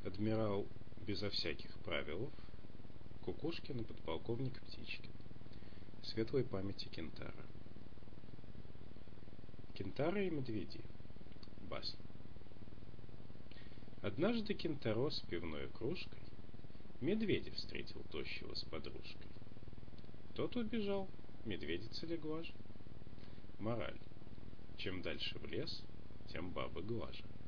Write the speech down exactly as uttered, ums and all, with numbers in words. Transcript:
Адмирал безо всяких правилов, Кукушкин и подполковник Птичкин. Светлой памяти Кентара. Кентара и медведи. Басня. Однажды Кентаро с пивной кружкой медведя встретил тощего с подружкой. Тот убежал, медведица легла же. Мораль. Чем дальше в лес, тем бабы глаже.